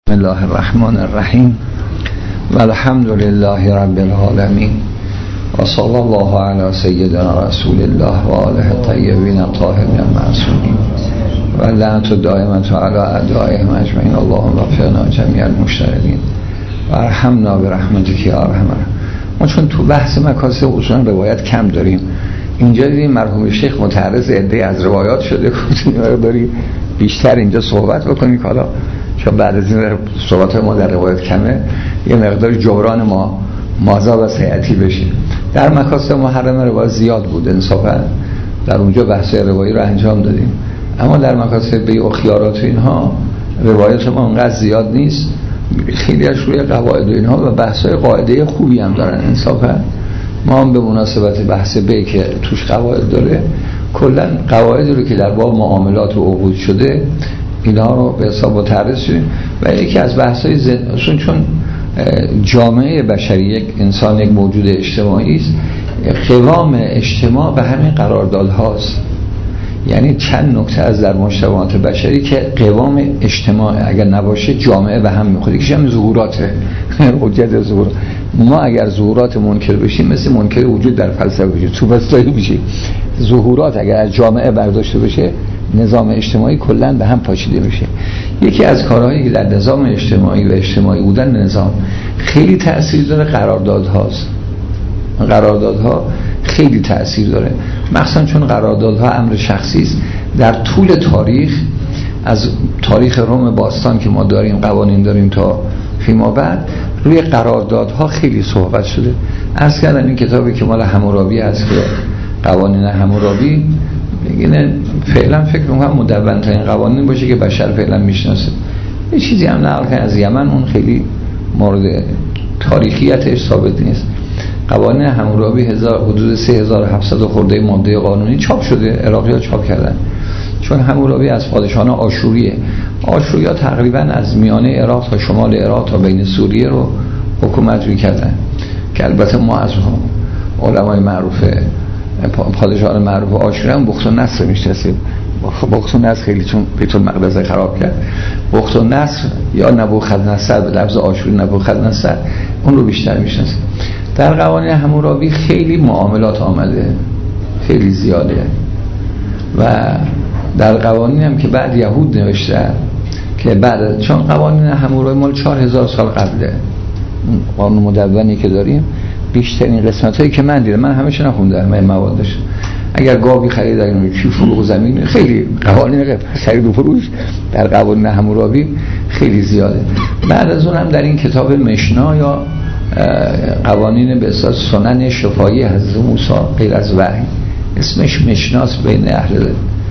بسم الله الرحمن الرحیم و الحمد لله رب العالمین و صلی الله علی سیدنا رسول الله و آله الطیبین الطاهرین المعصومین و لعنت دائمة علی اعدائهم اجمعین. اللهم وفقنا جمیع المشتغلین و ارحمنا برحمتک یا ارحم الراحمین. ما چون تو بحث مکاسب اصولا روایت کم داریم، اینجا دیدیم مرحوم شیخ متعرض عده از روایات شده، گفتیم داری بیشتر اینجا صحبت بکنیم که حالا چون بعد از این صحبت ما در روایت کمه یه مقدار جبران ما مازا و سیعتی بشه. در مکاسب محرم روایت زیاد بود، انصافا در اونجا بحث روایی رو انجام دادیم، اما در مکاسب بیع و خیارات و اینها روایت ما اونقدر زیاد نیست، خیلی از روی قواعد و اینها و بحث‌های قاعده خوبی هم دارن. انصافا ما هم به مناسبت بحث بیع که توش قواعد داره، کلا قواعدی رو که در باب معاملات و عقود شده اینا رو به حساب متعرض شدیم. و یکی از بحث‌های چون جامعه بشری یک انسان یک موجود اجتماعی است، قوام اجتماع به همین قراردادهاست. یعنی چند نکته از در مجتمعات بشری که قوام اجتماع اگر نباشه جامعه به هم میخوره. یکیش هم ظهوراته، حجت ظهورات. ما اگر ظهورات منکر بشیم مثل منکر وجود در فلسفه وجود توبستایی میشه. ظهورات اگر از جامعه برداشته بشه نظام اجتماعی کلا به هم پاشیده میشه. یکی از کارهایی که در نظام اجتماعی و اجتماعی بودن نظام خیلی تأثیر داره قراردادهاست. قراردادها خیلی تأثیر داره، مخصوصا چون قراردادها امر شخصی است. در طول تاریخ، از تاریخ روم باستان که ما داریم قوانین داریم تا فیما بعد، روی قراردادها خیلی صحبت شده. عرض کردم این کتابی که مال حمورابی هست که قوانین حمورابی، اینه فعلا فکر می‌کنم مدون ترین قوانین باشه که بشر فعلا میشناسه. یه چیزی هم نقل کنه از یمن، اون خیلی مورد تاریخیتش ثابت نیست. قوانین حمورابی حدود 3700 خورده ماده قانونی چاپ شده، عراقی‌ها چاپ کردن. چون حمورابی از پادشاهان آشوریه. آشوریا تقریبا از میانه عراق تا شمال عراق تا بین سوریه رو حکومت می‌کردن که البته ما از علمای معروف پادشاهان معروف آشوری هم بخت و نصر میشناسیم. بخت و نصر خیلی چون بیت المقدس خراب کرد. بخت و نصر یا نبوخذنصر به لفظ آشوری نبوخذنصر، اون رو بیشتر میشناسیم. در قوانین حمورابی خیلی معاملات آمده، خیلی زیاده. و در قوانین هم که بعد یهود نوشتن که بعد، چون قوانین حمورابی مال 4000 سال قبله، قانون مدونی که داریم بیشترین قسمت هایی که من دیدم، من همه نخوندم، همه موادش، اگر گاوی خریدن چی فروغ زمین، خیلی قوانین خرید و فروش در قوانین حمورابی خیلی زیاده. بعد از اون هم در این کتاب مشنا یا قوانین به اصطلاح سنن شفاهی حضرت موسی غیر از وحی، اسمش مشناست بین اهل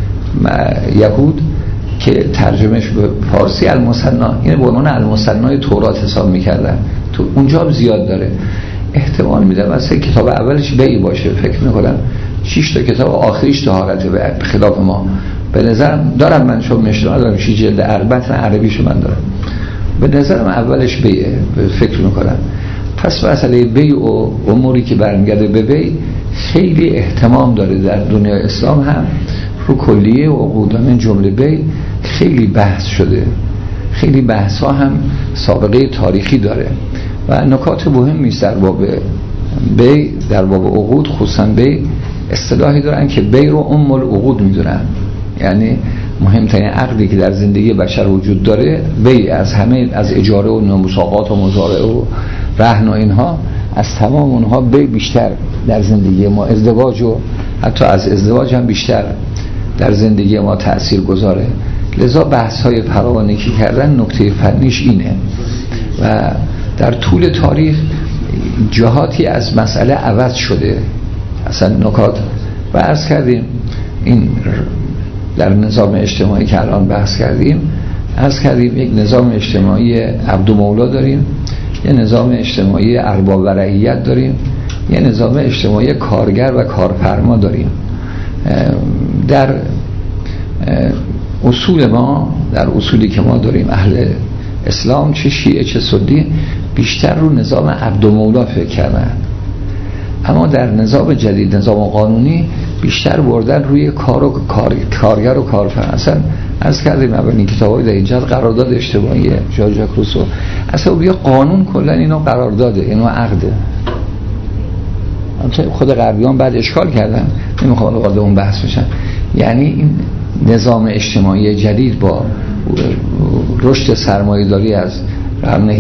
یهود که ترجمهش به فارسی المثنا، این به عنوان المثنای تورات حساب میکردن. تو اونجا هم زیاد داره. احتمال میدم واسه کتاب اولش بیع باشه، فکر میکنم 6 تا کتاب آخریش طهارته، به خلاف ما به نظرم دارم. من چون مشنا دارم 6 جلد عربت عربیشو من دارم، به نظرم اولش بیعه، فکر میکنم. پس مسئله بیع و اموری که برمیگرده به بیع خیلی اهتمام داره در دنیای اسلام، هم رو کلیه و عقود من جمله بیع خیلی بحث شده. خیلی بحث ها هم سابقه تاریخی داره و نکات مهمی است در باب بیع، در باب عقود خصوصا بیع. اصطلاحی دارن که بیع رو ام العقود میدونن، یعنی مهمترین عقدی که در زندگی بشر وجود داره بیع، از همه، از اجاره و مساقات و مزارعه و رهن و اینها، از تمام اونها بیع بیشتر در زندگی ما، ازدواج و حتی از ازدواج هم بیشتر در زندگی ما تأثیر گذاره. لذا بحث های فراوانی که کردن نکته فنیش اینه و در طول تاریخ جهاتی از مسئله عوض شده. اصلا نکات و عرض کردیم این در نظام اجتماعی که الان بحث کردیم، عرض کردیم یک نظام اجتماعی عبد و مولا داریم، یه نظام اجتماعی ارباب و رعیت داریم، یه نظام اجتماعی کارگر و کارفرما داریم. در اصول ما، در اصولی که ما داریم اهل اسلام، چه شیعه چه سنی، بیشتر رو نظام عبد و مولا فکر کردن. اما در نظام جدید، نظام قانونی، بیشتر بردن روی کارگر و کارفرما. اصلا از کردیم اولین کتابای در اینجا قرارداد اشتباهیه ژان ژاک روسو، اصلا بیا قانون کلا اینو قرارداده، اینو عقده. خود غربیان بعد اشکال کردن، نمیخوام وارد اون بحث بشم. یعنی این نظام اجتماعی جدید با رشد سرمایه‌داری از قرن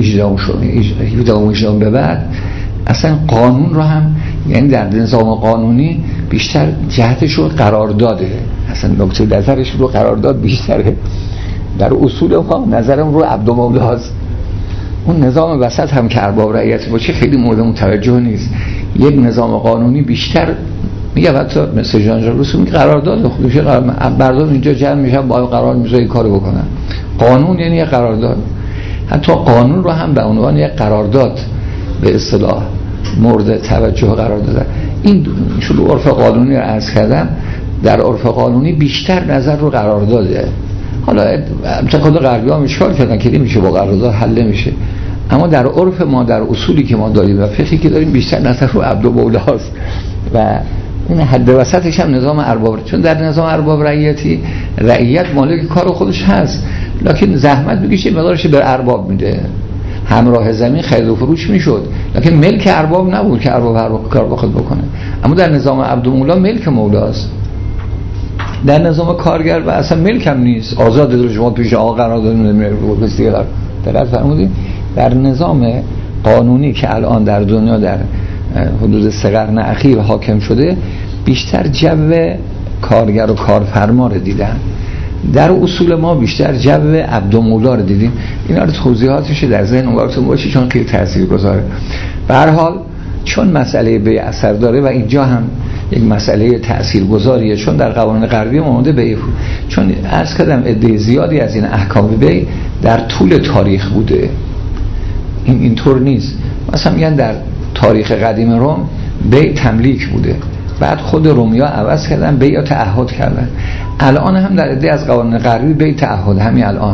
17 به بعد اصلا قانون رو هم، یعنی در نظام قانونی بیشتر جهتش رو قرارداده، اصلا نکته نظرش رو قرارداد بیشتره. در اصول ما نظرم رو عبد و مولاست. اون نظام وسط هم که ارباب رعیت باشه خیلی مورد متوجه نیست. یک نظام قانونی بیشتر میگه، حتی مثل ژان ژاک روسو میگه قرارداد خودشه، مردم اینجا جمع میشن با قرار میذارن این کارو بکنن. قانون یعنی یک قرارداد. حتی قانون رو هم به عنوان یک قرارداد به اصطلاح مورد توجه قرار دادن. این چون عرف قانونی رو عرض کردم، در عرف قانونی بیشتر نظر رو قرارداده. حالا خود غربی ها اشکال کردن که نمیشه با قرارداد حل نمیشه، اما در عرف ما، در اصولی که ما داریم و فقهی که داریم، بیشتر نظر رو عبد و مولاست و این حد وسطش هم نظام ارباب. چون در نظام ارباب رعیتی رعیت مالک کار خودش هست، لکن زحمت میکشه مقدارش به ارباب میده. همراه زمین خرید و فروش میشد، لکن ملک ارباب نبود که ارباب کار بخواد بکنه. اما در نظام عبد و مولا ملک مولاست. در نظام کارگر و اصلا ملک هم نیست، آزاد در شما پیش آقا قرار دادن دقت فرمودید. در نظام قانونی که الان در دنیا در حدود 3 قرن اخیر حاکم شده، بیشتر جو کارگر و کارفرما رو دیدن. در اصول ما بیشتر جو عبد و مولا رو دیدیم. اینا رو توضیحاتش در ذهن براتون باشه چون خیلی تاثیرگذاره. به هر حال چون مسئله بیع اثر داره و اینجا هم یک مسئله تاثیرگذاریه، چون در قوانین غربی اومده بیع، چون عرض کردم عده زیادی از این احکام بیع در طول تاریخ بوده، اینطور نیست. مثلا میگن در تاریخ قدیم روم بیع تملیک بوده، بعد خود رومیا عوض کردن بیع تعهد کردن. الان هم در عده از قوانین غربی بیع تعهد، همین الان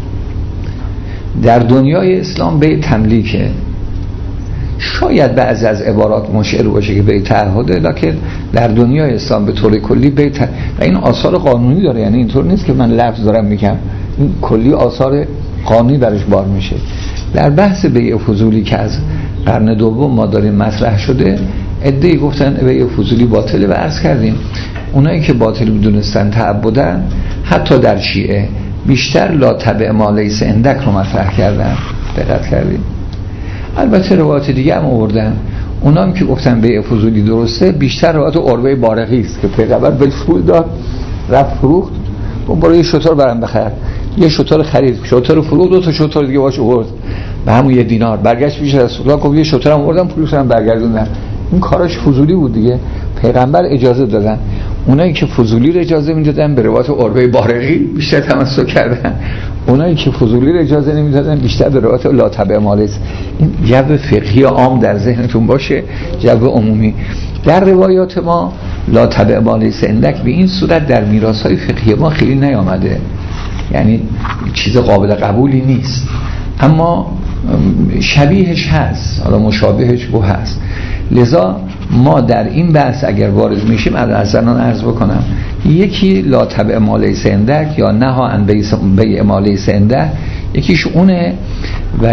در دنیای اسلام بیع تملیکه. شاید بعضی از عبارات مشعر باشه که بیع تعهده، لکن در دنیای اسلام به طور کلی بیع و این آثار قانونی داره. یعنی اینطور نیست که من لفظ دارم میگم، این کلی آثار قانونی برش بار میشه. در بحث بیع فضولی که از قرن دوم ما داریم مطرح شده، عده‌ای گفتن بیع فضولی باطله و عرض کردیم اونایی که باطل میدونستن تعبدن، حتی در شیعه بیشتر لا تبع ما لیس عندک رو مطرح کردن. دقت کردیم. البته روایات دیگه هم آوردن، اونام که گفتن بیع فضولی درسته بیشتر روایت عروه بارقی است که پیغمبر به پول داد، رفت فروخت، اون برای شتر برام بخر، یه شتر خرید، شتر فروخت، 2 تا شتر دیگه باش آورد به همون 1 دینار، برگشت پیش رسول الله گفت یه شترم آوردم پولشم برگردوندم. این کارش فضولی بود دیگه، پیغمبر اجازه دادن. اونایی که فضولی رو اجازه میدادن به روایت عروه بارقی بیشتر تمسک کردن، اونایی که فضولی رو اجازه نمیدادن بیشتر به روایت لا تبع ما لیس. این جو فقهی عام در ذهنتون باشه، جو عمومی. در روایات ما لا تبع ما لیس عندک به این صورت در میراث‌های فقهی ما خیلی نیامده، یعنی چیز قابل قبولی نیست، اما شبیهش هست، حالا مشابهش بو هست. لذا ما در این بحث اگر وارد میشیم از زنان عرض بکنم، یکی لا تبع ما لیس عندک یا نها عن بیع ما لیس عندک، یکیش اونه و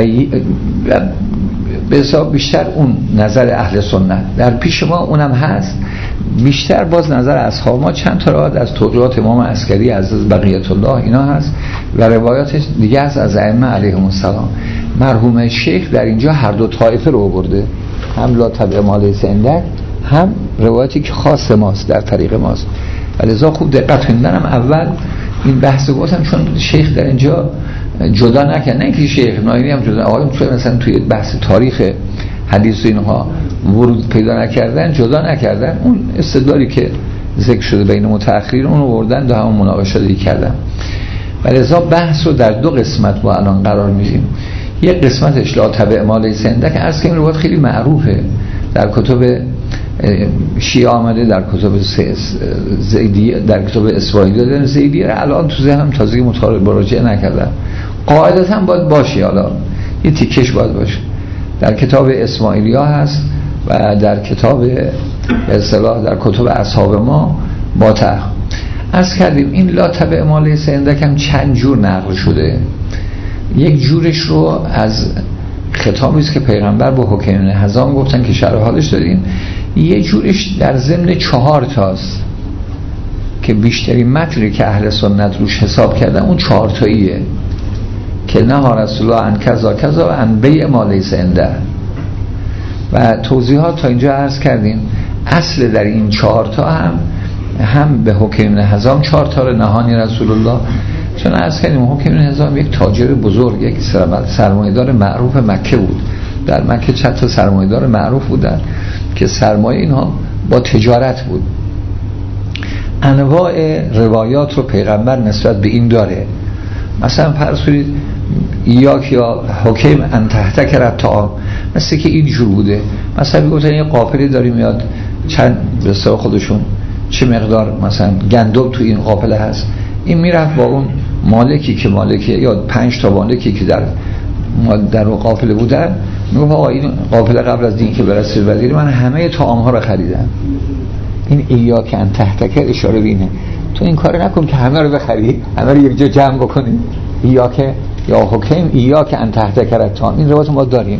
به حساب بیشتر اون نظر اهل سنت در پیش ما اونم هست. بیشتر باز نظر اصحاب ما چند تا روایت از توجیهات امام عسکری عزیز بقیت الله اینا هست و روایات دیگه هست از ائمه علیهم السلام. مرحوم شیخ در اینجا هر دو طایفه رو آورده، هم لا تبع ما لیس عندک، هم روایتی که خاص ماست در طریق ماست. ولذا خوب دقت کنیدنم اول این بحث گفتم، چون شیخ در اینجا جدا نکرد، نه اینکه شیخ نایینی هم جدا، آقایون مثلا توی بحث تاریخ حدیث و اینها ورود پیدا نکردن، جدا نکردن. اون استدلالی که ذکر شده بین متأخرین اون رو بردن و همون مناقشاتی کردن. ولذا بحث رو در 2 قسمت با الان قرار میدیم. یک قسمتش لا تبع ما لیس عندک، عرض که این روایت خیلی معروفه، در کتب شیعه آمده، در کتب زیدی، در کتب اسماعیلی دادن. زیدی الان تو ذهنم تازگی مراجعه نکردم، قاعدتا باید باشه، حالا یه تیکش باید باشه. در کتاب اسماعیلی ها هست و در کتاب به اصطلاح در کتب اصحاب ما با عرض کردیم این لا تبع ما لیس عندک هم چند جور نقل شده. یک جورش رو از خطابی است که پیغمبر به حکیم بن حزام گفتن که شرح حالش دادیم. یه جورش در ضمن 4 تاست که بیشترین متنی که اهل سنت روش حساب کردن اون 4 تاییه که نهى رسول الله عن کذا کذا و عن بیع ما لیس عنده. و توضیحات تا اینجا عرض کردیم. اصل در این 4 تا هم به حکیم بن حزام 4 تا رو نهانی رسول الله، چون عرض کردیم حکیم بن حزام یک تاجر بزرگ، یک سرمایه‌دار معروف مکه بود. در مکه چند تا سرمایه‌دار معروف بودن که سرمایه اینها با تجارت بود. انواع روایات رو پیغمبر نسبت به این داره. مثلا فرض کنید ایاک یا حکیم ان تحتک الطعام، مثل که اینجور بوده. مثلا میگفتن یه قافله داریم میاد، چند بسیار خودشون چه مقدار مثلا گندم تو این قافله هست، این میرفت با اون مالکی که مالکی یا 5 تا مالکی که در اون قافله بودن میگفت آقا این قافله قبل از این که برسه وزیر من همه طعام ها رو خریدم. این ایاک ان تحتک اشاره بینه تو این کار نکن که همه رو بخری، همه رو یک جا جمع بکنی. ایاک یا حکیم ایاک ان تحتک الطعام، این روایت ما داریم.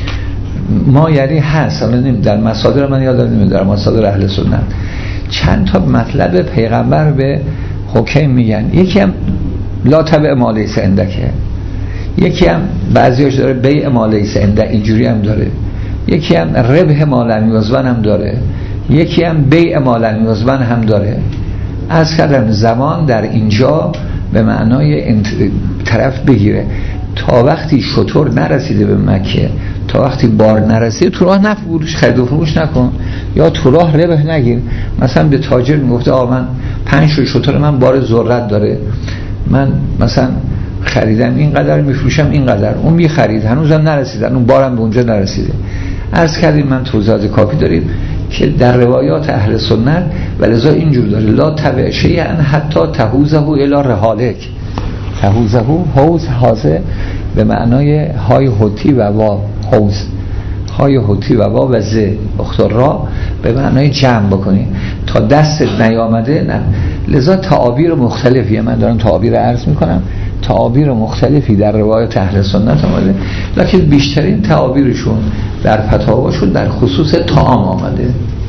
ما یعنی هست در مصادر من یادم نمیاد، در مصادر اهل سنت چند تا مطلب پیغمبر به حکیم میگن. یکی هم لا تبع ما لیس عندک، یکی هم بعضیاش داره بیع ما لیس عنده، اینجوری هم داره. یکی هم ربح ما لم یزبن هم داره، یکی هم بیع ما لم یزبن هم داره. از کردم زمان در اینجا به معنای طرف بگیره. تا وقتی شطور نرسیده به مکه، تا وقتی بار نرسیده تو راه نفروش، خرید و فروش نکن، یا تو راه ربح نگیر. مثلا به تاجر میگفته آقا من 5 شطور من بار ذرت داره، من مثلا خریدم اینقدر میفروشم اینقدر، اون میخرید هنوزم نرسیدن، اون بارم به اونجا نرسیده. عرض کردیم من توضیحات کافی داریم که در روایات اهل سنت ولذا اینجور داره لا تبع شیئا حتی تحوزه الی رحالک. تحوزه حوز حاضر به معنای های حوتی و وا، حوز های حوتی و وا و ز اختر را به معنای جمع بکنی تا دستت نیامده. نه لذا تعابیر مختلفیه، من دارم تعابیر عرض میکنم، تعابیر مختلفی در روایت اهل سنت آمده، لکن بیشترین تعابیرشون در فتاواشون در خصوص طعام آمده.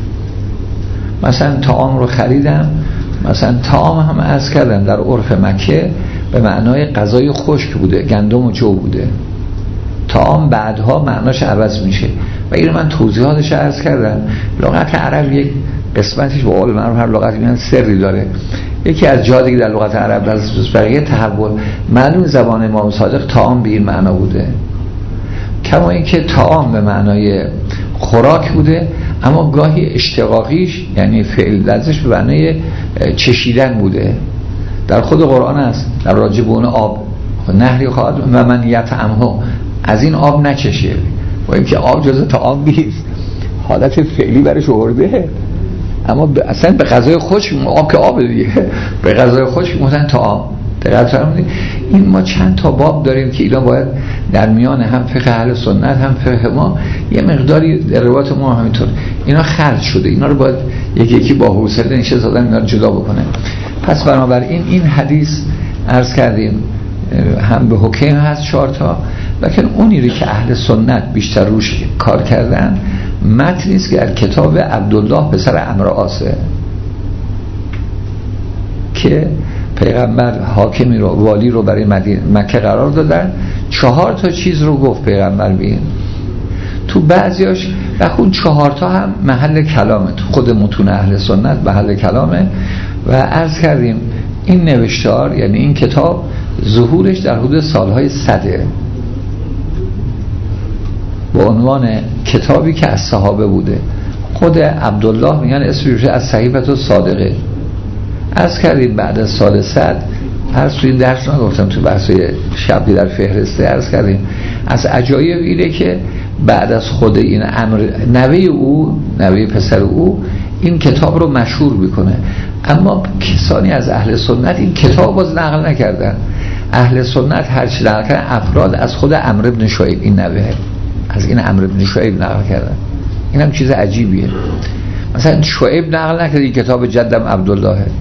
مثلا طعام رو خریدم، مثلا طعام هم عرض کردم در عرف مکه به معنای غذای خشک بوده، گندم و جو بوده. طعام بعدها معناش عوض میشه و این من توضیحاتش عرض کردم. لغت عرب یک قسمتش به قول معروف هر لغتی میگن سری داره. یکی از جاهایی که در لغت عرب از بقیه تحول معلوم زبان امام صادق طعام به این معنا بوده، کما اینکه طعام به معنای خوراک بوده، اما گاهی اشتقاقیش یعنی فعل لفظش به معنای چشیدن بوده. در خود قرآن است در راجع به اون آب نهری خواهد و من یطعمه، از این آب نچشه، با اینکه آب جزء طعام نیست، حالت فعلی برش آورده، اما اصلا به غذای خشک، آب که آب دیگه، به غذای خشک مثلا طعام. دقت فرمودید؟ این ما چند تا باب داریم که اینا باید در میان هم فقه اهل سنت هم فقه ما یه مقداری در روایت ما همینطور اینا خرج شده، اینا رو باید یکی یکی با حوصله نشست آدم اینا رو جدا بکنه. پس بنابراین این حدیث عرض کردیم هم به حکیم هست 4 تا، لکن اونی که اهل سنت بیشتر روش کار کردن متنی است که در کتاب عبدالله پسر عمرو عاصه که پیغمبر حاکمی رو والی رو برای مکه قرار دادن، 4 تا چیز رو گفت پیغمبر بین. تو بعضیاش اون 4 تا هم محل کلامه، تو خود متون اهل سنت محل کلامه. و عرض کردیم این نوشتار یعنی این کتاب ظهورش در حدود سالهای 100 با عنوان کتابی که از صحابه بوده. خود عبدالله میگن اسمش از صحیفه الصادقه. عرض کردیم بعد از سال 100 هر توی درس نگفتم تو بحثای شبی در فهرسته عرض کردیم از عجایب اینه که بعد از خود این امر نوه پسر او این کتاب رو مشهور میکنه، اما کسانی از اهل سنت این کتاب باز نقل نکردن. اهل سنت هر چی نقل کردن افراد از خود عمرو بن شعیب، این نوه از این عمرو بن شعیب نقل کردن. این هم چیز عجیبیه. مثلا شعیب نقل نکرد این کتاب جدم عبدالله،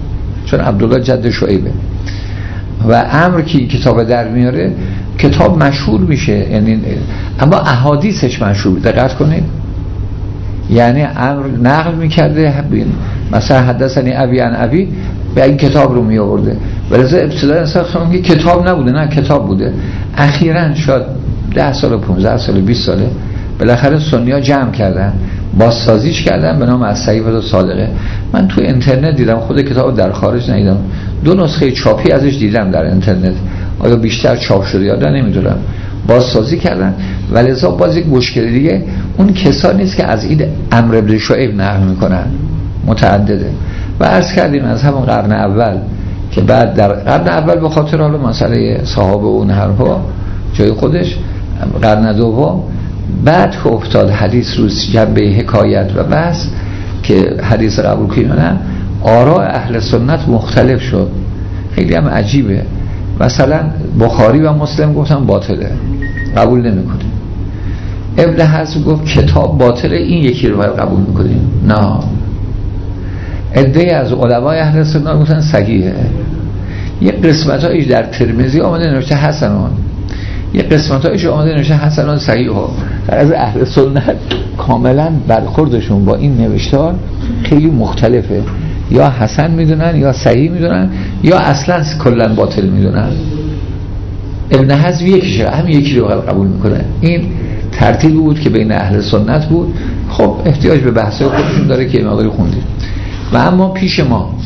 چون عبدالله جد شعیبه و عمرو که کتاب در میاره کتاب مشهور میشه، یعنی اما احادیثش مشهور. دقت کنید، یعنی عمرو نقل میکرده مثلا حدثنی ابی عن ابی به این کتاب رو می آورده، ولذا ابتدا انسان میگه کتاب نبوده، نه کتاب بوده. اخیراً شاید 10 سال 15 سال 20 ساله بالاخره سنی‌ها جمع کردن، بازسازیش کردن به نام الصحیفه الصادقه. من تو اینترنت دیدم، خود کتاب در خارج ندیدم، 2 نسخه چاپی ازش دیدم در اینترنت، آیا بیشتر چاپ شده یا نه نمیدونم، بازسازی کردن. ولذا باز یک مشکل دیگه، اون کسانی است که از این عمرو بن شعیب نقل میکنن متعدده. و عرض کردیم از همون قرن اول که بعد در قرن اول به خاطر حالا مسئله صحابه و اون حرفا جای خودش، قرن دوم بعد که افتاد حدیث رو جنبه حکایت و بحث که حدیث قبول کنن، آراء اهل سنت مختلف شد. خیلی هم عجیبه. مثلا بخاری و مسلم گفتن باطله، قبول نمیکنیم. ابن حزم گفت کتاب باطله، این یکی رو باید قبول میکنیم. نه، عده‌ای از علمای اهل سنت گفتن صحیحه. یه قسمتایش در ترمذی آمده نوشته حسنون، یه قسمتایش آمده نوشته حسنون صحیحه. از اهل سنت کاملا برخوردشون با این نوشتار خیلی مختلفه، یا حسن میدونن یا صحیح میدونن یا اصلا کلا باطل میدونن. ابن حزم یکیشه، همین یکی رو قبول میکنه. این ترتیبی بود که بین اهل سنت بود. خب احتیاج به بحث خودشون داره که مقداری خوندیم. و اما پیش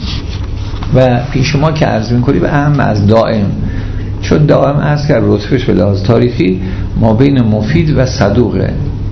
ما که عرض میکنیم اهم از دائم، چون دائم عرض کرد رتبهش به لحاظ تاریخی ما بین مفید و صدوقه،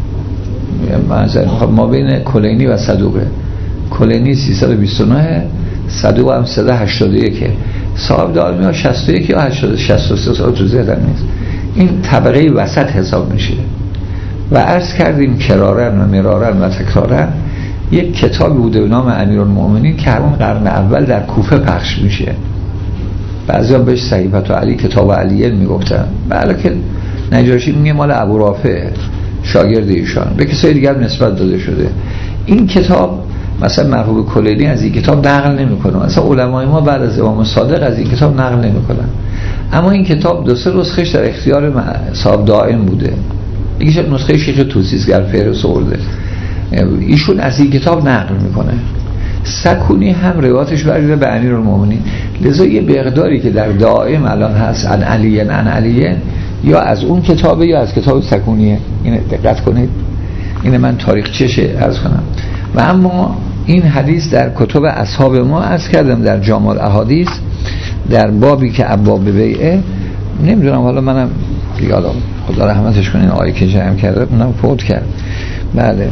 ما بین کلینی و صدوقه. کلینی 329، صدوق هم 381. صاحب دائمی ها 61 یا 63 سال تو ذهنم نیست. این طبقه وسط حساب میشه. و عرض کردیم کرارن و مرارن و تکرارن یک کتابی بوده به نام امیرالمؤمنین که همون قرن اول در کوفه پخش میشه. بعضیا بهش صحیفه علی، کتاب علیه میگفتن. بله که نجاشی میگه مال ابو رافع شاگرد ایشان، به کسای دیگه هم نسبت داده شده. این کتاب مثلا مرحوم کلینی از این کتاب نقل نمیکنه، مثلا علمای ما بعد از امام صادق از این کتاب نقل نمیکنن. اما این کتاب 2-3 نسخه‌اش در اختیار صاحب دائم بوده. یکیش نسخه شیخ توسیزگر فهرست آورده، ایشون از این کتاب نقل میکنه. سکونی هم روایتش برگرده به امیرالمومنین. لذا یه مقداری که در دائم الان هست عن علیه یا از اون کتابه یا از کتاب سکونیه. اینه دقت کنید، اینه من تاریخچه‌ش عرض کنم. و اما این حدیث در کتب اصحاب ما عرض کردم در جامع الاحادیث در بابی که ابواب بیعه، نمیدونم حالا منم یادم خدا رحمتش کنه، این آیه که جمع کرده اونم فوت کرد. بله،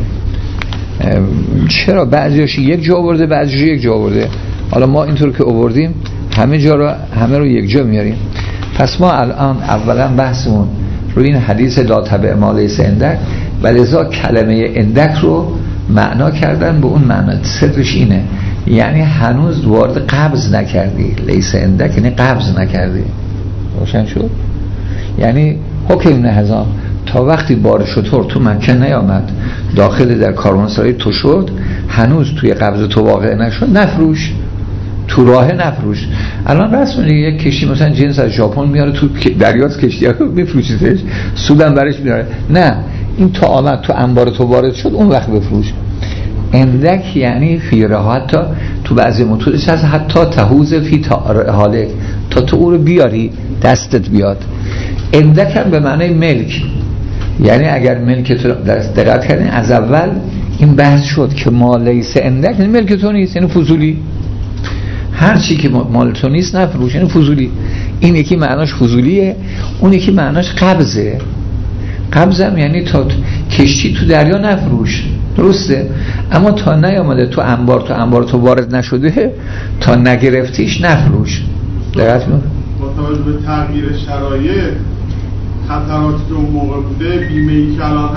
چرا بعضیاش یک جا آورده بعضیش یک جا آورده؟ حالا ما اینطور که آوردیم همه رو یک جا میاریم. پس ما الان اولا بحثمون روی این حدیث لا تبع ما لیس عندک، ولذا کلمه عندک رو معنا کردن به اون معنا. سرش اینه، یعنی هنوز وارد قبض نکردی. لیس عندک یعنی قبض نکردی. روشن شد؟ یعنی حکم نهزام تا وقتی بار شطور تو مکه نیامد داخل در کاروانسرای تو شد، هنوز توی قبض تو واقع نشد، نفروش، تو راه نفروش. الان رسم دیگه یک کشتی مثلا جنس از ژاپن میاره تو دریاست، کشتی ها میفروشیدش، سودم برش میاره. نه، این تا آمد تو انبار تو وارد شد اون وقت بفروش. اندک یعنی فی حتی تو بعضی متونش هست حتی تهوز فی حالک، تا تو او رو بیاری دستت بیاد. اندک هم به معنی ملک، یعنی اگر ملک تو دقت کردین از اول این بحث شد که مال لیس اندک یعنی ملک تو نیست، یعنی فضولی. هر چی که مال تو نیست نفروش، یعنی فضولی. این یکی معناش فضولیه، اون یکی معناش قبضه. قبضم یعنی تا کشتی تو دریا نفروش، درسته؟ اما تا نیامده تو انبار تو وارد نشده، تا نگرفتیش نفروش. دقت کن. با توجه به تغییر شرایط، خطراتی که اون موقع بوده، بیمه‌ای که الان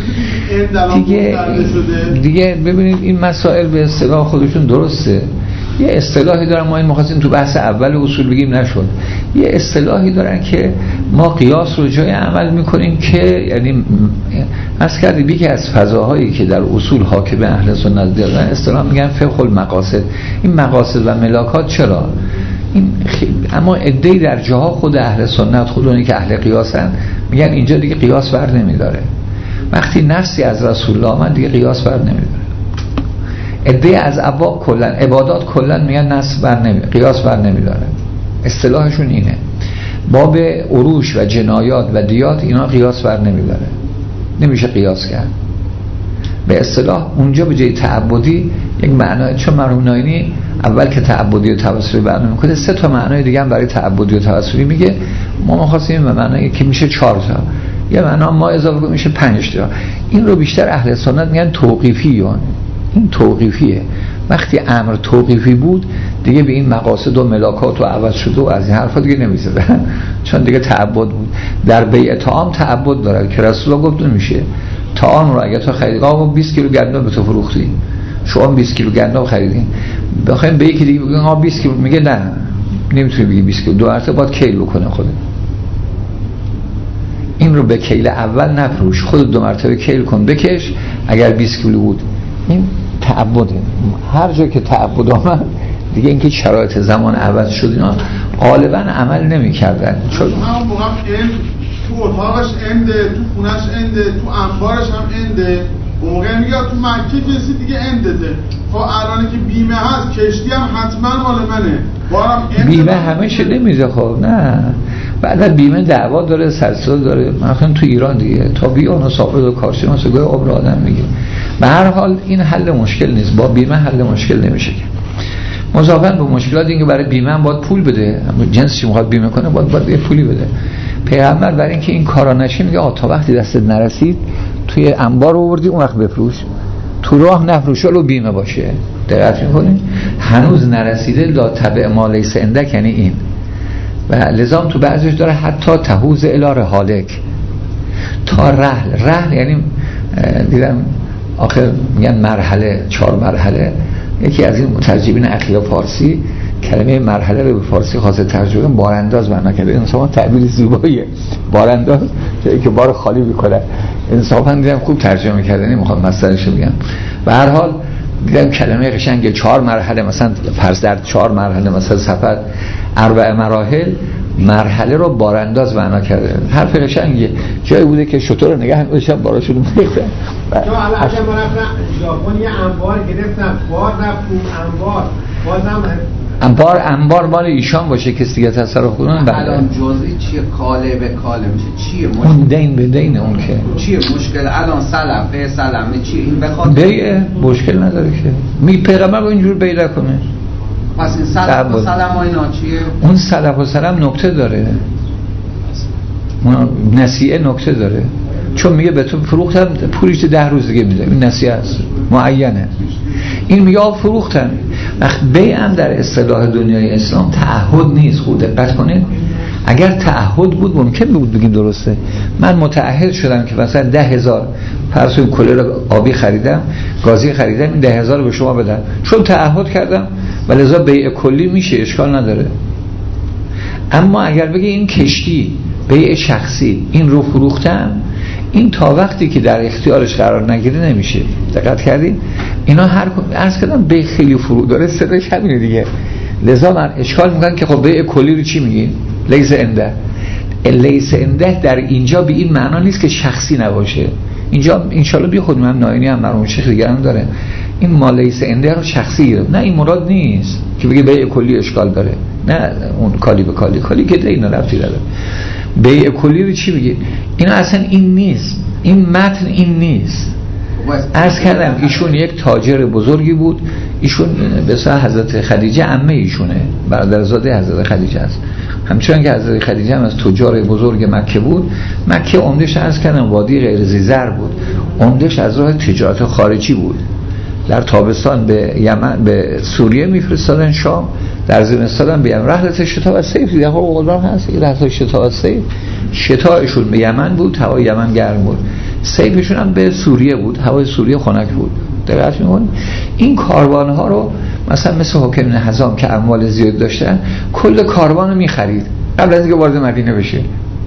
هست، دیگه ببینید این مسائل به اصطلاح خودشون درسته. یه اصطلاحی دارن، ما این مخواستیم تو بحث اول اصول بگیم نشد. یه اصطلاحی دارن که ما قیاس رو جای عمل میکنیم که یعنی از کردیم یکی از فضاهایی که در اصول حاکم اهل سنت دارن اصطلاحا میگن فقه المقاصد. این مقاصد و ملاکات چرا این اما عده‌ای در جاها خود اهل سنت، خود اونی که اهل قیاسن، میگن اینجا دیگه قیاس بر نمیداره. وقتی نصی از رسول الله آمد دیگه قیاس بر نمیداره. عده‌ای از ابواب کلا عبادات کلا میگن نص بر نمیداره، قیاس بر نمیداره. اصطلاحشون اینه. باب عروش و جنایات و دیات اینا قیاس بر نمیداره، نمیشه قیاس کرد. به اصطلاح اونجا به جای تعبدی یک معنای، چون مرحوم ناینی اول که تعبدی و توسلی بیان میکنه 3 تا معنای دیگه هم برای تعبدی و توسلی میگه. ما می‌خواستیم به معنایی که میشه 4 تا، یه معنا ما اضافه کنیم میشه 5 تا. این رو بیشتر اهل سنت میگن توقیفیون. این توقیفیه. وقتی امر توقیفی بود دیگه به این مقاصد و ملاکات و عوض شده و از این حرفا دیگه نمی‌زدن، چون دیگه تعبد بود. در بیع طعام تعبد داره که رسول الله گفت نمیشه طعام رو اگه تو خریدی، آقا 20 کیلو گندم به تو فروختی، شما 20 کیلو گندم خریدین، بخوایم به یکی دیگه بگین آقا 20 کیلو، میگه نه نمیتونی بگی 20 کیلو، 2 مرتبه باید کیل بکنه خودت. این رو به کیل اول نفروش، خودت 2 مرتبه کیل کن بکش. اگر 20 کیلو بود این تعبده. هر جا که تعبد آمد دیگه اینکه شرایط زمان عوض شد اینا غالبا عمل نمی‌کردن. چون همون موقع تو اتاقش انده، تو خونش انده، تو انبارش هم انده. اون موقع میگه تو مکه کسی دیگه اندته. خب الان که بیمه هست کشتی هم حتما مال منه، بارم بیمه همه چه نمیده. خب نه، بعد بیمه دعوا داره، سلسله داره. مثلا تو ایران دیگه تا بیان و ثابت و کارشناس گویا عمر آدم میگه. به هر حال این حل مشکل نیست، با بیمه حل مشکل نمیشه. مضافاً به مشکلات این که برای بیمه هم باید پول بده، جنسی میخواد بیمه کنه باید یه پولی بده. پیغمبر برای اینکه این کارا نشه میگه تا وقتی دستت نرسید توی انبار آوردی اون وقت بفروش، تو راه نفروش رو بیمه باشه. دقت می‌کنید هنوز نرسیده لا تبع ما لیس عندک، یعنی این. و لذا تو بعضیش داره حتی تهوز الی حالک تا رحل یعنی دیدم آخر میگن مرحله، 4 مرحله. یکی از این مترجمین اخیر فارسی کلمه مرحله رو به فارسی خاصه ترجمه بارانداز معنا کرده. انصافا تعبیر زیباییه، بارانداز جایی که بار خالی میکنه. انصافا دیدم خوب ترجمه کرده، نمیخوام مسئلهشو بگم. به هر حال دیدم کلمه قشنگ 4 مرحله، مثلا فرض در 4 مرحله مثلا سفر 4 مراحل، مرحله رو بارانداز معنا کرده. حرف قشنگه. جایی بوده که شطور رو نگه داشتن باراشون میخته. جو الان ما رفتم ژاپن یه انبار گرفتم، بار رفت اون انبار، انبار مال ایشان باشه کسی دیگه تصرف کنن. الان جزئی چیه؟ کاله به کاله میشه چیه؟ اون دین به دین اون که چیه مشکل؟ الان سلفه سلمه چیه؟ این بخواد بیع مشکل نداره که می پیغمبر با اینجور بیع کنه. پس این سلف و سلم و اینا چیه؟ اون سلف و سلم نکته داره، نسیه نکته داره. چون میگه به تو فروختم پولیش 10 روز دیگه میده، این نسیه است معینه. این میگه فروختم. وقت بیع هم در اصطلاح دنیای اسلام تعهد نیست. خود دقت کنید، اگر تعهد بود ممکن بود بگیم درسته من متعهد شدم که مثلا 10,000 فرض کولر آبی خریدم، گازی خریدم، این 10,000 به شما بدم چون تعهد کردم و لذا بیع کلی میشه، اشکال نداره. اما اگر بگی این کشتی بیع شخصی این رو فروختم، این تا وقتی که در اختیارش قرار نگیره نمیشه. دقت کردین؟ اینا هر عرض کردم بیع خیلی فرو داره، صداش همینه دیگه. لذا من اشکال میکنن که خب بیع کلی رو چی میگین؟ لیس انده. لیس انده در اینجا به این معنا نیست که شخصی نباشه. اینجا انشالله بی خود من ناینی هم مرحوم شیخ دیگه هم داره این مال لیس انده رو شخصی گرفت. نه این مراد نیست که بگه بیع کلی اشکال داره، نه اون کالی به کالی که اینا ربطی داره. بیع کلی رو چی بگه؟ اینا اصلا این نیست، این متن این نیست. عرض کردم ایشون یک تاجر بزرگی بود. ایشون به صلاح حضرت خدیجه عمه ایشونه، برادرزاده حضرت خدیجه است. همچنان که حضرت خدیجه هم از تجار بزرگ مکه بود. مکه عمدش عرض کردم وادی غیر ذی‌زر بود، عمدش از راه تجارت خارجی بود. در تابستان به یمن به سوریه میفرستادن، شام در زمستان به یمن. رحلت شتاء و صیف دیگه قرآن هست، این رحلت شتاء و صیف. شتایشون به یمن بود، هوای یمن گرم بود. صیفشون هم به سوریه بود، هوای سوریه خنک بود. دقت می‌کنید این کاروان‌ها رو مثلا مثل حکم بن حزام که اموال زیاد داشتن، کل کاروان رو می‌خرید قبل از اینکه وارد مدینه بشه.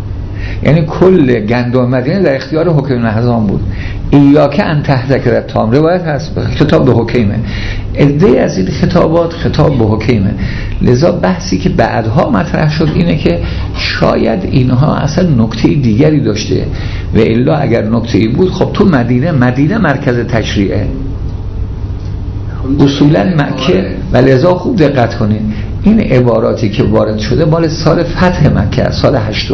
یعنی کل گندم مدینه در اختیار حکیم هزام بود. ایاک ان تحتکر تام روایت هست خطاب به حکیمه. عده از این خطابات خطاب به حکیمه. لذا بحثی که بعدها مطرح شد اینه که شاید اینها اصلا نکته دیگری داشته و الا اگر نکته‌ای بود خب تو مدینه مرکز تشریعه، اصولا مکه. و لذا خوب دقت کنید این عباراتی که وارد شده مال سال فتح مکه است، سال 8.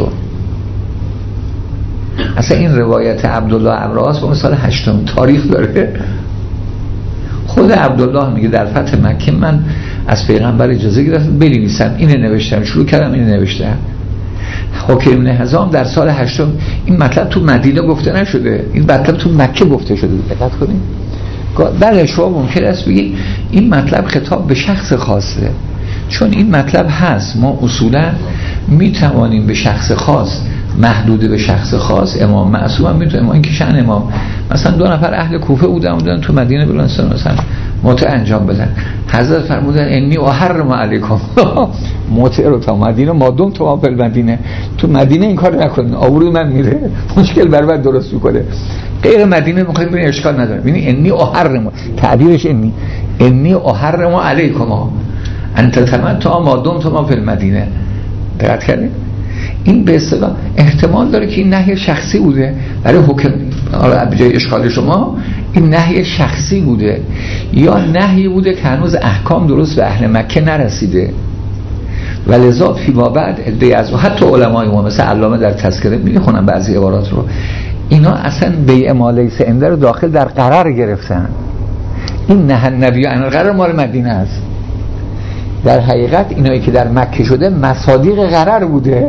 اصلا این روایت عبدالله ابراهاس به سال 8 تاریخ داره. خود عبدالله میگه در فتح مکه من از پیغمبر اجازه گرفتم بنویسم، اینو نوشتم، شروع کردم اینو نوشتم. حکیم بن حزام در سال 8 این مطلب تو مدینه گفته نشده، این مطلب تو مکه گفته شده. دقت کنید. بله شما ممکن است بگید این مطلب خطاب به شخص خاصه، چون این مطلب هست. ما اصولا میتوانیم به شخص خاص، محدود به شخص خاص، امام معصوم هم میتونیم. این که شأن امام، مثلا 2 نفر اهل کوفه بودن تو مدینه بلندستان مثلا متع انجام بدن، حضرت فرمودن انی احرم علیکم متع رو تا مدینه مادام تو فی المدینه، تو مدینه این کار نکنین، آبروی من میره، مشکل برابر درست میکنه. غیر مدینه میخوایم ببین اشکال نداره. ببین انی احرم، تعبیرش انی احرم علیکم انت تمتع مادام تو فی المدینه. دقت کردید؟ این به اصطلاح احتمال داره که این نهی شخصی بوده برای حکم. حالا به جای اشکال شما این نهی شخصی بوده یا نهی بوده که هنوز احکام درست به اهل مکه نرسیده. ولذا فیما بعد عده از حتی علمای ما مثل علامه در تذکره میخونن بعضی عبارات رو، اینا اصلا بیع ما لیس عنده رو داخل در قرار گرفتن. این نه النبی عن القرار مال مدینه است. در حقیقت اینایی که در مکه شده مصادیق قرار بوده،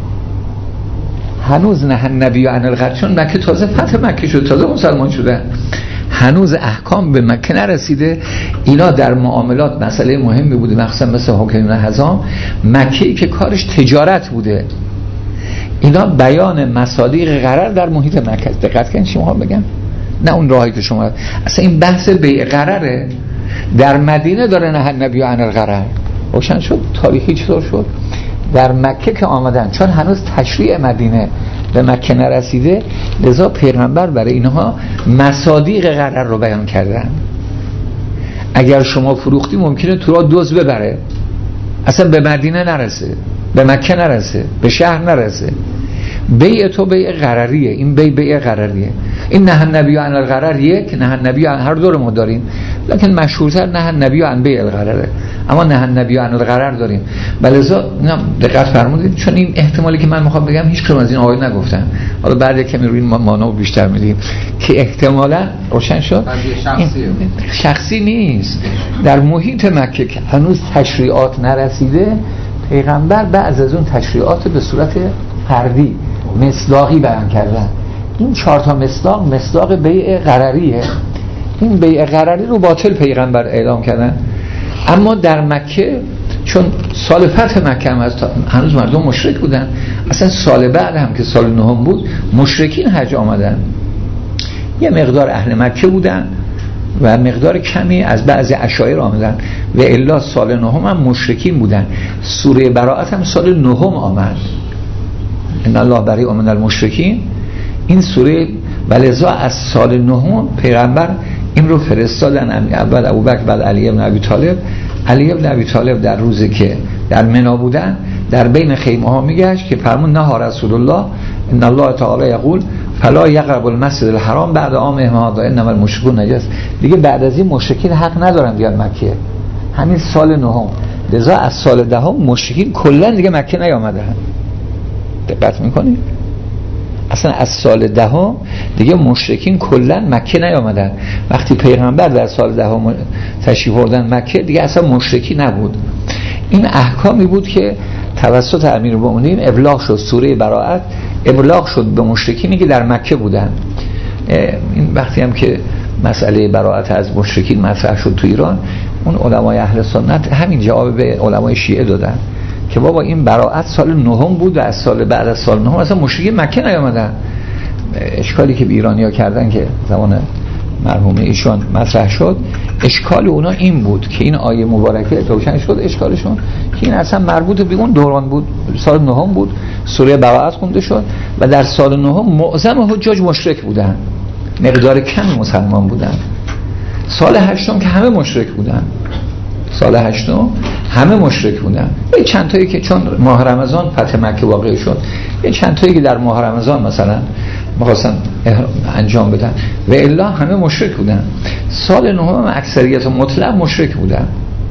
هنوز نه النبی عن القرار، چون مکه تازه فتح مکه شد، تازه مسلمان شدن، هنوز احکام به مکه نرسیده. اینا در معاملات مسئله مهمی بوده، مخصوصا مثل حکیم حزام مکه‌ای که کارش تجارت بوده، اینا بیان مصادیق قرار در محیط مکه. دقت کنید چی میخوام بگم، نه اون راهی که شما اصلا این بحث بیع قراره در مدینه داره، نه النبی عن القرار. روشن شد تاریخی چطور شد در مکه که آمدن، چون هنوز تشریع مدینه به مکه نرسیده، لذا پیغمبر برای اینها مصادیق قرار رو بیان کردن. اگر شما فروختی ممکنه تو را دزد ببره، اصلا به مدینه نرسه، به مکه نرسه، به شهر نرسه. بیع تو بیع قراریه، این بیع قراریه. این نه النبی عن القرار یک، نه النبی عن هر دو رو ما داریم، لکن مشهورتر نه النبی عن بیع القراره، اما نه النبی عن القرار داریم. بلذا دقت فرمودید، چون این احتمالی که من میخوام بگم هیچ کدوم از این آقای نگفتن، حالا بعد کمی روی مانو بیشتر میدیم که احتمالاً روشن شد شخصی نیست. در محیط مکه که هنوز تشریعات نرسیده، پیغمبر بعض از اون تشریعات به صورت فردی مصداقی بیان کردن. این 4 تا مصداق بیع قراریه. این بیع قراری رو باطل پیغمبر اعلام کردن. اما در مکه چون سال فتح مکه هم هنوز مردم مشرک بودن، اصلا سال بعد هم که سال 9 بود مشرکین حج آمدن، یه مقدار اهل مکه بودن و مقدار کمی از بعضی عشایر آمدن و الا سال 9 هم مشرکین بودن. سوره براءت هم سال 9 آمد، ان الله بریء من المشرکین. این سوره ولذا از سال 9 پیغمبر این رو فرستادن، اول ابوبکر بعد علی بن ابی طالب. علی بن ابی طالب در روزی که در منا بودن در بین خیمه ها میگشت که فرمود نه رسول الله ان الله تعالی یقول فلا یقرب المسجد الحرام بعد عام هذا انما المشركون نجس. دیگه بعد از این مشرکین حق ندارن بیان مکه. همین سال 9 لذا از سال 10 مشرکین کلا دیگه مکه نیامدن. دقت میکنید؟ اصلا از سال 10 دیگه مشرکین کلا مکه نیامدن. وقتی پیغمبر در سال 10 تشریف بردن مکه دیگه اصلا مشرکی نبود. این احکامی بود که توسط امیرالمومنین ابلاغ شد. سوره براءت ابلاغ شد به مشرکینی که در مکه بودن. این وقتی هم که مسئله براءت از مشرکین مطرح شد تو ایران، اون علمای اهل سنت همین جواب به علمای شیعه دادن که بابا این براءت سال 9 بود و از سال بعد از سال 9 اصلا مشرکین مکه نیامدن. اشکالی که به ایرانی‌ها کردن که زمان مرحوم ایشان مطرح شد، اشکال اونا این بود که این آیه مبارکه روشن شد اشکالشون که این اصلا مربوط به اون دوران بود، سال 9 بود سوره براءت خونده شد و در سال 9 معظم حجاج مشرک بودن، مقدار کمی مسلمان بودن. سال 8 که همه مشرک بودن، سال 8 همه مشرک بودن. یه چند تایی که چون ماه رمضان فتح مکه واقع شد، یه چند تایی که در ماه رمضان مثلا می‌خواستن انجام بدن و الا همه مشرک بودن. سال 9 هم اکثریت مطلق مشرک بودن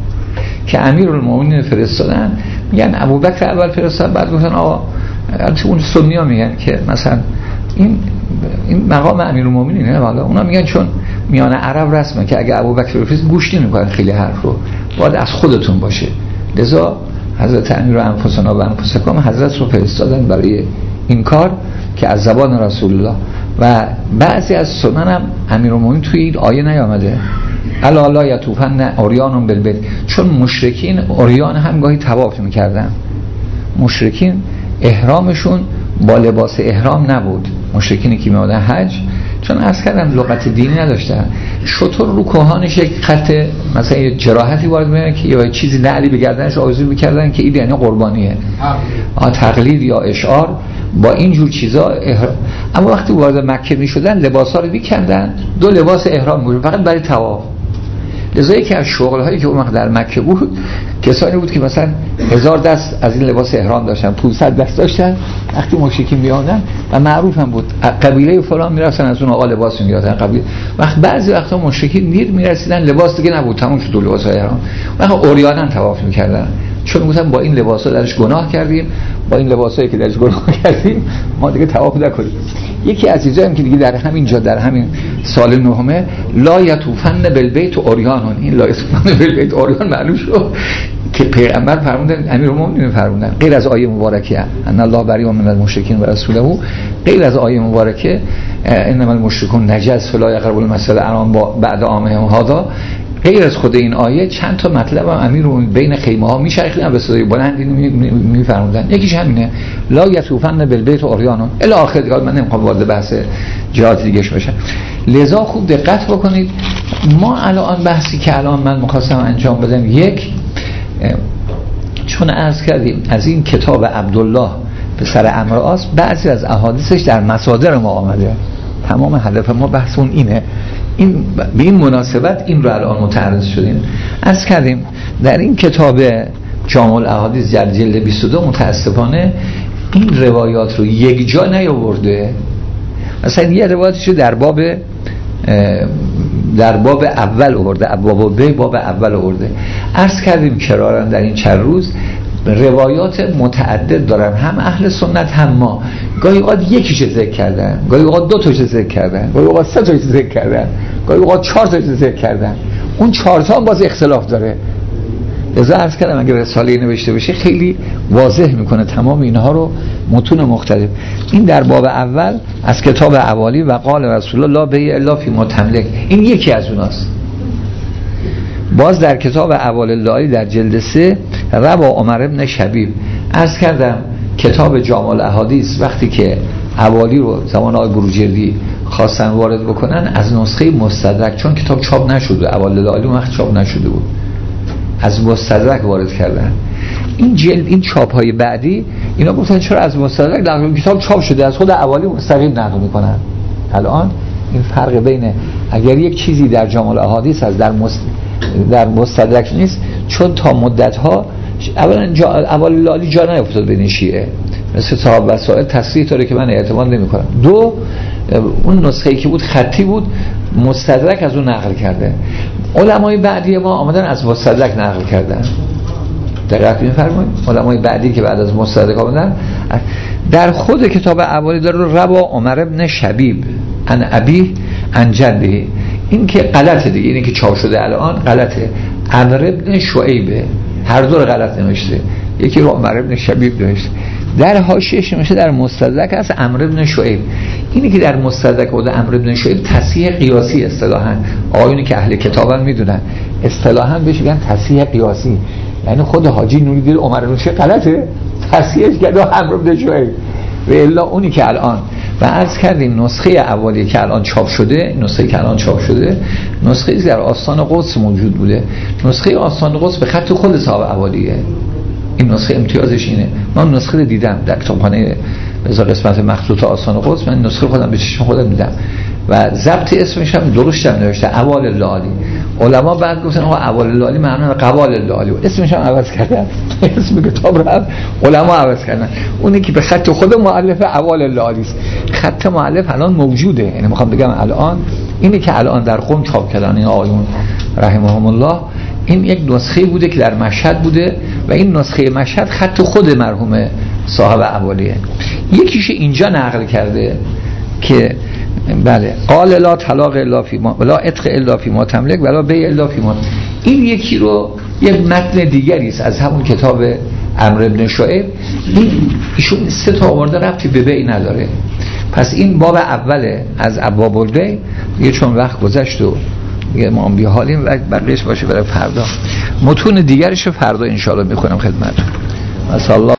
که امیرالمومنین فرستادن، میگن ابوبکر اول فرستاد، بعد گفتن آقا اون سنی‌ها میگن که مثلا این مقام امیرالمومنینه، حالا اونا میگن چون میان عرب رسمه که اگه ابوبکر بفرست گوش نمی‌کنن خیلی حرف رو، باید از خودتون باشه. لذا حضرت امیر انفسنا و انفسکم حضرت رو فرستادن برای این کار که از زبان رسول الله. و بعضی از سنن هم امیرالمومنین توی این آیه نیامده الا لا یطوفن عریان بالبیت، چون مشرکین عریان هم گاهی طواف میکردن. مشرکین احرامشون با لباس احرام نبود، مشرکینی که میادن حج، چون عرض کردم لغت دینی نداشتن. شطور رو کوهانش یک خط مثلا یه جراحتی وارد میکنن که یه چیزی نعلی به گردنش آویزون میکردن که این یعنی قربانیه، تقلید یا اشعار با این جور چیزا اما وقتی وارد مکه میشدن لباسا رو میکندن، 2 لباس احرام بود فقط برای طواف. لذا یکی از شغل‌هایی که اون وقت در مکه بود کسانی بود که مثلا 1000 دست از این لباس احرام داشتن، 500 دست داشتن. وقتی مشرکین میادن و معروف هم بود قبیله فلان میرفتن از اون آقا لباس میگرفتن قبیله. وقت بعضی وقتا مشرکین دیر میرسیدن لباس دیگه نبود، تموم شد لباس احرام، وقت عریانا طواف میکردن، چون گفتن با این لباسا درش گناه کردیم، با این لباسایی که درش گناه کردیم ما دیگه طواف نکنیم. یکی از چیزایی که دیگه در همین جا در همین سال 9 لا یطوفن بالبیت عریان، این لا یطوفن بالبیت عریان معلوم شد که پیغمبر فرمودن، امیرالمومنین فرمودن، غیر از آیه مبارکه ان الله بریء من المشرکین و رسوله، غیر از آیه مبارکه انما المشرکون نجس فلا یقربوا المسجد الحرام بعد عامهم هذا، غیر از خود این آیه چند تا مطلب هم امیر بین خیمه ها میشرخیدن به صدای بلند میفرمودن. یکیش همینه لا یطوفن بالبیت عریان الی آخر. دیگه من نمیخوام وارد بحث جهات دیگهش بشم، لذا خوب دقت بکنید. ما الان بحثی که الان من می‌خواستم انجام بدم، یک چون عرض کردیم از این کتاب عبدالله پسر عمرو عاص بعضی از احادیثش در مصادر ما آمده، تمام هدف ما بحثون اینه. این به این مناسبت این رو الان متعرض شدیم. عرض کردیم در این کتاب جامع الاحادیث در جلد 22 متاسفانه این روایات رو یک جا نیاورده. مثلا یه روایتش رو در باب اول آورده، باب اول آورده. عرض کردیم کرارن در این چند روز روایات متعدد دارن، هم اهل سنت هم ما. گاهی اوقات یکیش ذکر کردن، گاهی اوقات 2 تاش ذکر کردن، گاهی اوقات 3 تاش ذکر کردن، گاهی اوقات 4 تاش ذکر کردن. اون 4 تا هم باز اختلاف داره. لذا عرض کردم اگر رساله نوشته بشه خیلی واضح میکنه تمام اینها رو، متون مختلف. این در باب اول از کتاب اوالی و قال رسول الله بیع الا فی متملک، این یکی از اوناست. باز در کتاب اول اللهی در جلد 3 روا عمر ابن شبیب. عرض کردم کتاب جامع الاحادیث وقتی که اوالی رو زمان آقای بروجردی خواستن وارد بکنن از نسخه مستدرک، چون کتاب چاپ نشده، اول اللهی وقت چاپ نشده بود، از مستدرک وارد کردن. این جلد این چاپ های بعدی اینا گفتن چرا از مستدرک نقل، کتاب چاپ شده از خود اوالی مستقیم نقل میکنن. الان این فرق بین اگر یک چیزی در جامع الاحادیث از در مستدرک نیست، چون تا مدت ها اولا اول لالی جا نیفتاد بین شیعه، مثل صاحب وسائل تصریح داره که من اعتماد نمی کنم. 2 اون نسخه‌ای که بود خطی بود، مستدرک از اون نقل کرده. علمای بعدی ما آمدن از مستدرک نقل کردن. دقیق می‌فرمایید؟ علمای بعدی که بعد از مستدرک آمدن در خود کتاب اوالی داره روا عمر ابن شبیب ان ابی ان جده، این که غلطه دیگه، اینی که چاپ شده الان غلطه. عمرو ابن شعیبه، هر دو رو غلط نوشته، یکی رو عمر ابن شبیب نوشته. در حاشیه‌اش نوشته در مستدرک از عمرو ابن شعیب. اینی که در مستدرک بود عمرو ابن شعیب تصحیح قیاسی اصطلاحاً، آیونی که اهل کتابن میدونن اصطلاحاً بهش میگن تصحیح قیاسی، یعنی خود حاجی نوری‌دین عمر ابن شعیب غلطه تصحیحش کرده عمرو ابن شعیب. و الا اونی که الان و عرض کردیم نسخه اولی که الان چاپ شده، نسخه در آستان قدس موجود بوده. نسخه آستان قدس به خط خود صاحب اولیه، این نسخه امتیازش اینه. من نسخه دیدم در کتابخانه بذار قسمت مخطوط آسان قدس، من نسخه خودم به چشم خودم دیدم و ضبط اسمش هم درست هم نوشته اوال اللالی. علما بعد گفتن آقا اوال اللالی معنی قوال اللالی، اسمش هم عوض کردن. اسم کتاب رو علما عوض کردن. اونی که به خط خود مؤلف اوال اللالی است. خط مؤلف الان موجوده، یعنی میخوام بگم الان اینی که الان در قم چاپ کردن این آقایون رحمهم الله، این یک نسخه بوده که در مشهد بوده و این نسخه مشهد خط خود مرحوم صاحب اولیه. یکیش اینجا نقل کرده که بله قال لا طلاق الا فی ما ولا عتق الا فی ما تملک ولا بیع الا فی ما. این یکی رو یک متن دیگری است از همون کتاب عمرو بن شعیب. ایشون 3 تا آورده ربطی به بیع نداره. پس این باب اوله از ابواب البیع. یه چون وقت گذشت و دیگه ما هم بی‌حالیم و بقیه‌اش باشه برای فردا. متون دیگرش فردا ان شاء الله می‌کنم خدمتتون.